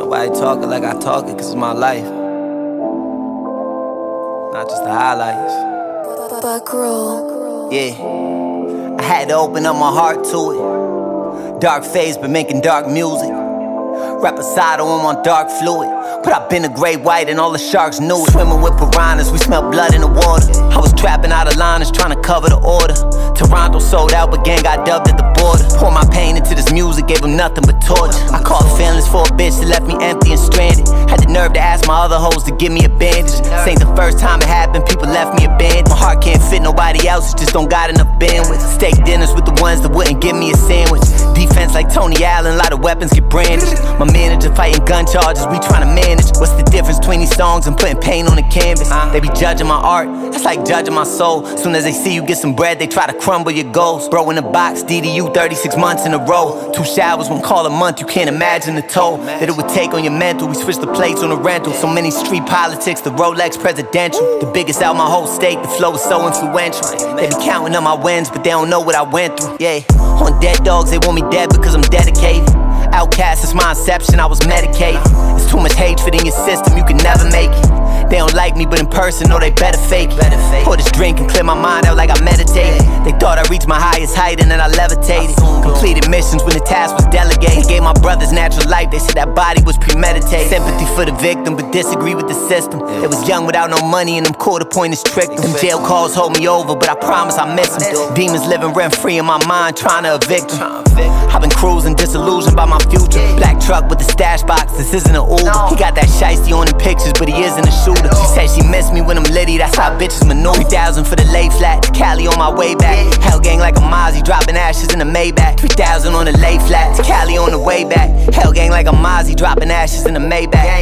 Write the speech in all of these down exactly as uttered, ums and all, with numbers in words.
Nobody talk it like I talk it, cause it's my life. Not just the highlights. Buckroll. Yeah, I had to open up my heart to it. Dark phase, but making dark music. Reposado on my dark fluid. But I've been a great white and all the sharks knew it. Swimming with piranhas, we smell blood in the water. I was trapping out of liners trying to cover the order. Toronto sold out, but gang got dubbed at the border. Pour my pain into this music, gave them nothing but torture. I called feelings for a bitch that left me empty and stranded. Had the nerve to ask my other hoes to give me a bandage. This ain't the first time it happened, people left me abandoned. My heart can't fit nobody else, it just don't got enough bandwidth. Steak dinners with the ones that wouldn't give me a sandwich. Defense like Tony Allen, a lot of weapons get brandished. My manager fighting gun charges, we tryna manage. What's the difference between these songs and putting paint on the canvas? They be judging my art, that's like judging my soul. Soon as they see you get some bread, they try to crumble your goals. Bro in the box, D D U thirty-six months in a row. Two showers, one call a month, you can't imagine the toll that it would take on your mental. We switched the plates on the rental. So many street politics, the Rolex presidential. The biggest out my whole state, the flow is so influential. They be counting up my wins, but they don't know what I went through. Yeah, on dead dogs, they want me dead because I'm dedicated. Outcast is my inception, I was medicated. It's too much hatred in your system, you can never make it. They don't like me, but in person, no, they better fake it. Pour this drink and clear my mind out like I meditated. They thought I reached my highest height and then I levitated. Completed missions when the task was delegated. Gave my brothers natural life, they said that body was premeditated. Sympathy for the victim, but disagree with the system. They was young without no money and them quarter pointers tricked them. Them jail calls hold me over, but I promise I miss them. Demons living rent free in my mind, trying to evict them. I've been cruising, disillusioned by my future. Black truck with the stash box, this isn't an Uber. He got that shiesty on the pictures, but he isn't a shooter. She said she missed me when I'm litty, that's how bitches maneuver. three thousand for the lay flat, to Cali on my way back. Hell gang like a Mozzie, dropping ashes in the Maybach. three thousand on the lay flat, to Cali on the way back. Hell gang like a Mozzie, dropping ashes in the Maybach.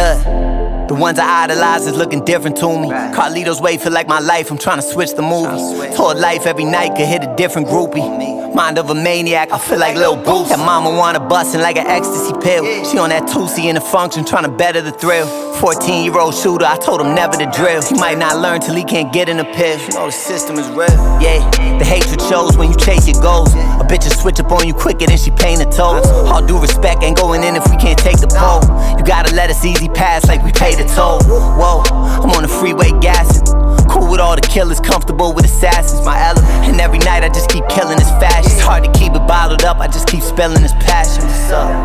Look, the ones I idolize is looking different to me. Carlito's way feel like my life, I'm trying to switch the movie. Told life every night could hit a different groupie. Mind of a maniac, I feel like Lil Boost. That mama wanna bustin' like an ecstasy pill. She on that Tusi in the function, tryna better the thrill. fourteen year old shooter, I told him never to drill. He might not learn till he can't get in a pill. You know the system is real. Yeah, the hatred shows when you chase your goals. A bitch will switch up on you quicker than she paying the tolls. All due respect ain't going in if we can't take the pole. You gotta let us easy pass like we pay the toll. Whoa, I'm on the freeway gassing. Cool with all the killers, comfortable with assassins. My element, and every night I just keep killing this fashion. It's hard to keep it bottled up, I just keep spilling this passion. What's up?